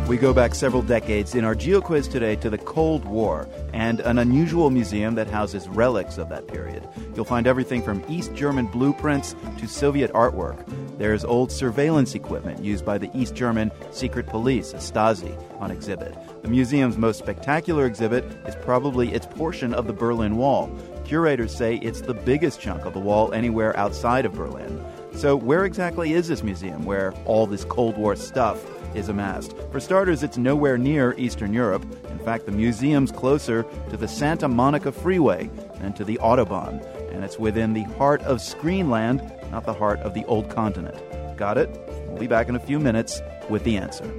We go back several decades in our GeoQuiz today to the Cold War and an unusual museum that houses relics of that period. You'll find everything from East German blueprints to Soviet artwork. There's old surveillance equipment used by the East German secret police, Stasi, on exhibit. The museum's most spectacular exhibit is probably its portion of the Berlin Wall. Curators say it's the biggest chunk of the wall anywhere outside of Berlin. So where exactly is this museum where all this Cold War stuff is amassed? For starters, it's nowhere near Eastern Europe. In fact, the museum's closer to the Santa Monica Freeway than to the Autobahn. And it's within the heart of Screenland, not the heart of the old continent. Got it? We'll be back in a few minutes with the answer.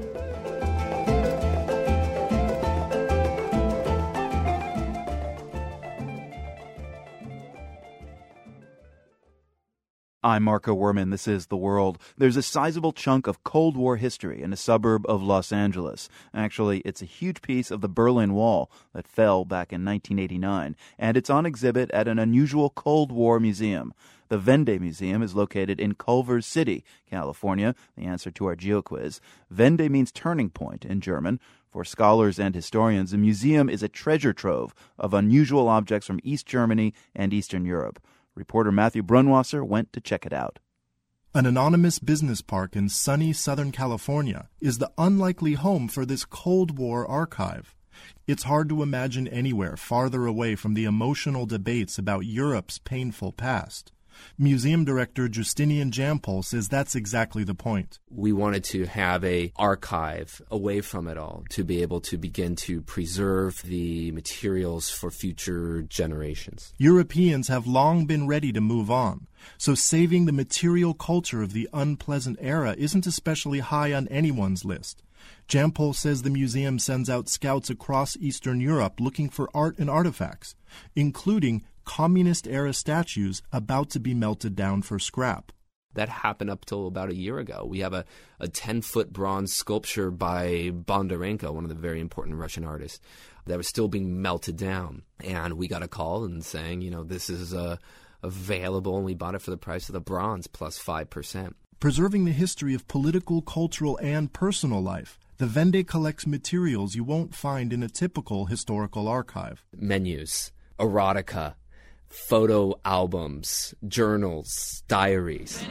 I'm Marco Werman. This is The World. There's a sizable chunk of Cold War history in a suburb of Los Angeles. Actually, it's a huge piece of the Berlin Wall that fell back in 1989, and it's on exhibit at an unusual Cold War museum. The Wende Museum is located in Culver City, California, the answer to our GeoQuiz. Wende means turning point in German. For scholars and historians, the museum is a treasure trove of unusual objects from East Germany and Eastern Europe. Reporter Matthew Brunwasser went to check it out. An anonymous business park in sunny Southern California is the unlikely home for this Cold War archive. It's hard to imagine anywhere farther away from the emotional debates about Europe's painful past. Museum director Justinian Jampol says that's exactly the point. We wanted to have an archive away from it all to be able to begin to preserve the materials for future generations. Europeans have long been ready to move on, so saving the material culture of the unpleasant era isn't especially high on anyone's list. Jampol says the museum sends out scouts across Eastern Europe looking for art and artifacts, including communist-era statues about to be melted down for scrap. That happened up till about a year ago. We have a 10-foot bronze sculpture by Bondarenko, one of the very important Russian artists, that was still being melted down. And we got a call and saying, this is available, and we bought it for the price of the bronze plus 5%. Preserving the history of political, cultural, and personal life, the Wende collects materials you won't find in a typical historical archive. Menus, erotica, photo albums, journals, diaries.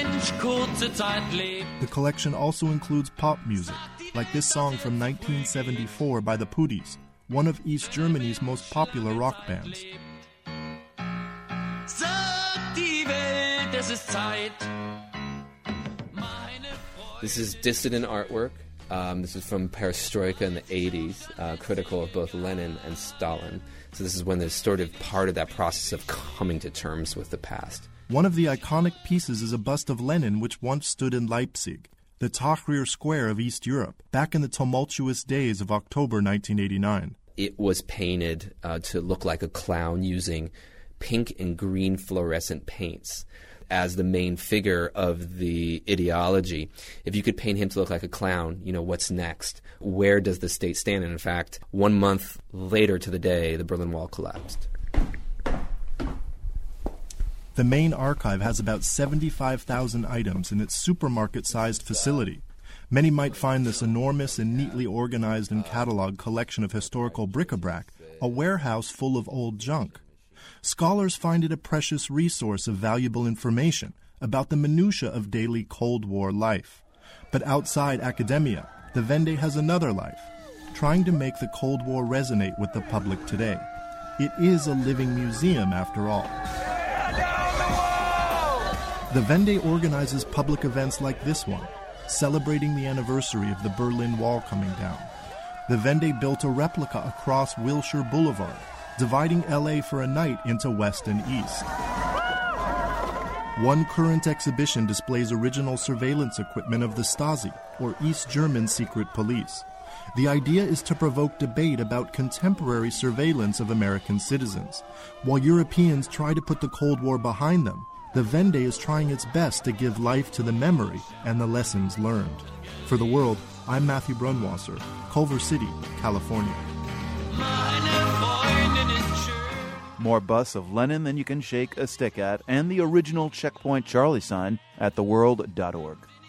The collection also includes pop music, like this song from 1974 by the Pudis, one of East Germany's most popular rock bands. This is dissident artwork. This is from Perestroika in the 80s, critical of both Lenin and Stalin. So this is when there's sort of part of that process of coming to terms with the past. One of the iconic pieces is a bust of Lenin which once stood in Leipzig, the Tahrir Square of East Europe, back in the tumultuous days of October 1989. It was painted to look like a clown using pink and green fluorescent paints as the main figure of the ideology. If you could paint him to look like a clown, what's next? Where does the state stand? And in fact, 1 month later to the day, the Berlin Wall collapsed. The main archive has about 75,000 items in its supermarket-sized facility. Many might find this enormous and neatly organized and cataloged collection of historical bric-a-brac a warehouse full of old junk. Scholars find it a precious resource of valuable information about the minutiae of daily Cold War life. But outside academia, the Wende has another life, trying to make the Cold War resonate with the public today. It is a living museum, after all. The Wende organizes public events like this one, celebrating the anniversary of the Berlin Wall coming down. The Wende built a replica across Wilshire Boulevard, dividing LA for a night into West and East. One current exhibition displays original surveillance equipment of the Stasi, or East German secret police. The idea is to provoke debate about contemporary surveillance of American citizens. While Europeans try to put the Cold War behind them, the Wende is trying its best to give life to the memory and the lessons learned. For The World, I'm Matthew Brunwasser, Culver City, California. More busts of Lenin than you can shake a stick at, and the original Checkpoint Charlie sign at theworld.org.